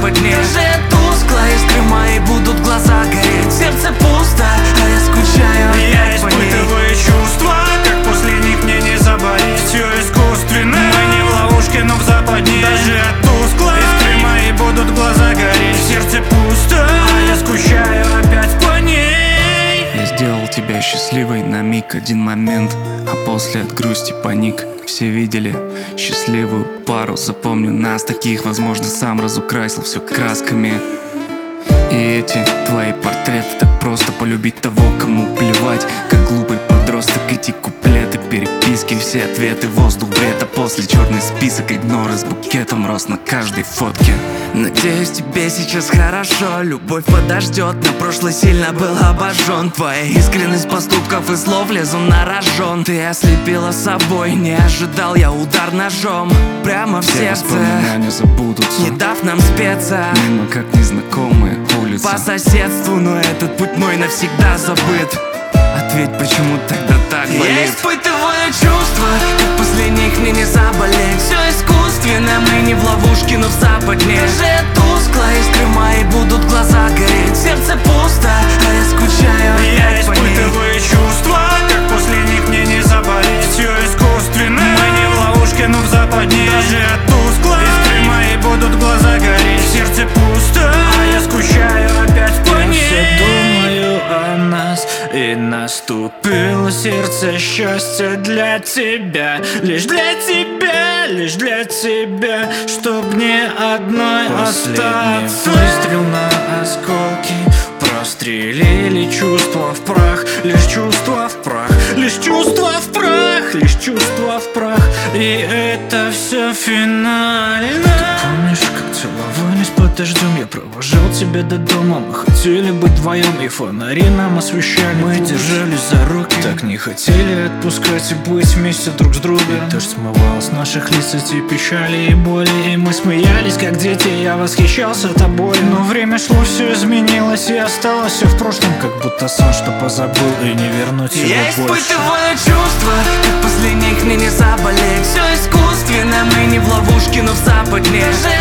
западне. Даже тускло, искры мои будут глаза гореть. Сердце пусто, а я скучаю опять по ней. Я испытываю чувства, как после них мне не заболеть. Все искусственно, мы не в ловушке, но в западне. Даже тускло, искры мои будут глаза гореть. Сердце пусто, а я скучаю опять по ней. Я сделал тебя счастливой на миг, один момент, а после от грусти паник. Все видели счастливую пару, запомню нас таких, возможно, сам разукрасил все красками. И эти твои портреты, так просто полюбить того, кому плевать. Как глупый подросток, эти куплеты, переписки, все ответы, воздух, бред. А после черный список, игноры с букетом роз на каждой фотке. Надеюсь, тебе сейчас хорошо. Любовь подождет, но прошлый сильно был обожжен. Твоя искренность поступков и слов лезу на рожон. Ты ослепила собой, не ожидал я удар ножом прямо в Все сердце, воспоминания забудутся, не дав нам спеться мимо как незнакомые улицы. по соседству, но этот путь мой навсегда забыт. Ответь, почему тогда так болит? Я испытываю чувства, как после них мне не заболеть. Все искусственно, мы не в ловушке, но в западне. Даже тускло, искры мои будут глаза гореть. Сердце пусто, а я скучаю Я опять по ней. испытываю чувства, как после них мне не заболеть. Все искусственно, мы не в ловушке, но в западне. Даже тускло, искры мои будут глаза гореть. Сердце пусто, а я скучаю опять по ней. Я все думаю о нас, и наступило сердце счастья для тебя. Лишь для тебя, лишь для тебя, чтоб не одной остаться. Выстрел на осколки, прострелили чувства в прах. Лишь чувства в прах, лишь чувства в прах, лишь чувства в прах. И это все финально. Ты помнишь, как целовались под дождем? Я провожал тебя до дома. Мы хотели быть вдвоем, и фонари нам освещали. Мы держались за руки, так не хотели отпускать и быть вместе друг с другом. И дождь смывал с наших лиц эти печали и боли. И мы смеялись, как дети, я восхищался тобой. Но время шло, все изменилось, и осталось все в прошлом, как будто сон, что позабыл, и не вернуть его Я больше. испытываю чувства, как после них мне не заболеть. Все искусственно, мы не в ловушке, но в западне. Даже